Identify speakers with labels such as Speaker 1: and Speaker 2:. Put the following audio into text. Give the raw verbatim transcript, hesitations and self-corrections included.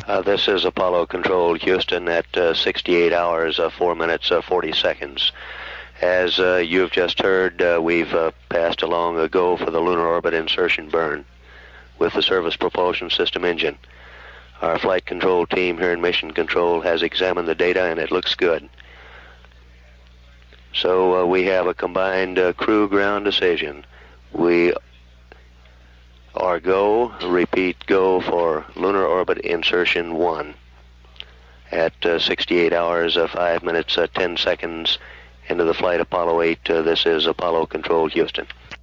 Speaker 1: Uh, this is Apollo Control Houston at uh, sixty-eight hours, uh, four minutes, uh, forty seconds. As uh, you've just heard, uh, we've uh, passed along a go for the lunar orbit insertion burn with the Service Propulsion System engine. Our flight control team here in Mission Control has examined the data and it looks good. So uh, we have a combined uh, crew ground decision. We are go, repeat, go for lunar orbit insertion one at uh, sixty-eight hours, uh, five minutes, uh, ten seconds into the flight Apollo eight. Uh, this is Apollo Control Houston.